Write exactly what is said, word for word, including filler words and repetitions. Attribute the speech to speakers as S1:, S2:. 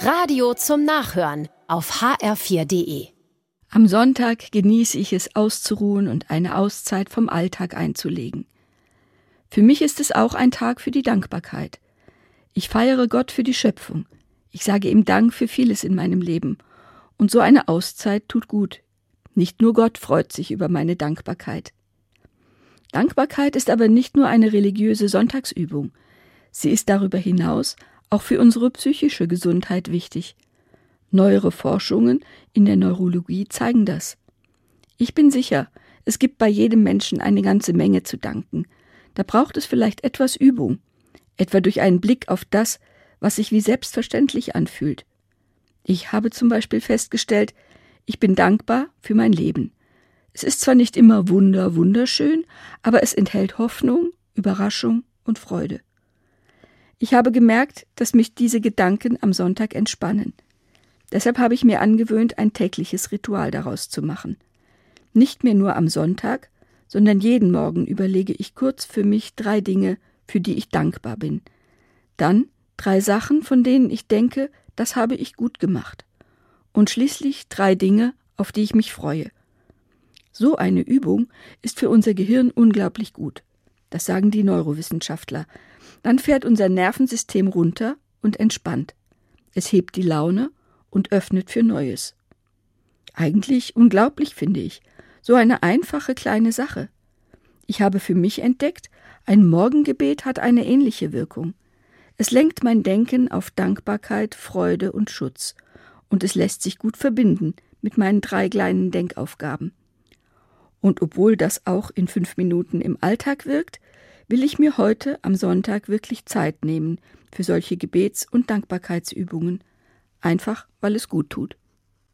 S1: Radio zum Nachhören auf h r vier punkt d e.
S2: Am Sonntag genieße ich es, auszuruhen und eine Auszeit vom Alltag einzulegen. Für mich ist es auch ein Tag für die Dankbarkeit. Ich feiere Gott für die Schöpfung. Ich sage ihm Dank für vieles in meinem Leben. Und so eine Auszeit tut gut. Nicht nur Gott freut sich über meine Dankbarkeit. Dankbarkeit ist aber nicht nur eine religiöse Sonntagsübung. Sie ist darüber hinaus auch für unsere psychische Gesundheit wichtig. Neuere Forschungen in der Neurologie zeigen das. Ich bin sicher, es gibt bei jedem Menschen eine ganze Menge zu danken. Da braucht es vielleicht etwas Übung, etwa durch einen Blick auf das, was sich wie selbstverständlich anfühlt. Ich habe zum Beispiel festgestellt, ich bin dankbar für mein Leben. Es ist zwar nicht immer wunder, wunderschön, aber es enthält Hoffnung, Überraschung und Freude. Ich habe gemerkt, dass mich diese Gedanken am Sonntag entspannen. Deshalb habe ich mir angewöhnt, ein tägliches Ritual daraus zu machen. Nicht mehr nur am Sonntag, sondern jeden Morgen überlege ich kurz für mich drei Dinge, für die ich dankbar bin. Dann drei Sachen, von denen ich denke, das habe ich gut gemacht. Und schließlich drei Dinge, auf die ich mich freue. So eine Übung ist für unser Gehirn unglaublich gut. Das sagen die Neurowissenschaftler. Dann fährt unser Nervensystem runter und entspannt. Es hebt die Laune und öffnet für Neues. Eigentlich unglaublich, finde ich. So eine einfache kleine Sache. Ich habe für mich entdeckt, ein Morgengebet hat eine ähnliche Wirkung. Es lenkt mein Denken auf Dankbarkeit, Freude und Schutz. Und es lässt sich gut verbinden mit meinen drei kleinen Denkaufgaben. Und obwohl das auch in fünf Minuten im Alltag wirkt, will ich mir heute am Sonntag wirklich Zeit nehmen für solche Gebets- und Dankbarkeitsübungen. Einfach, weil es gut tut.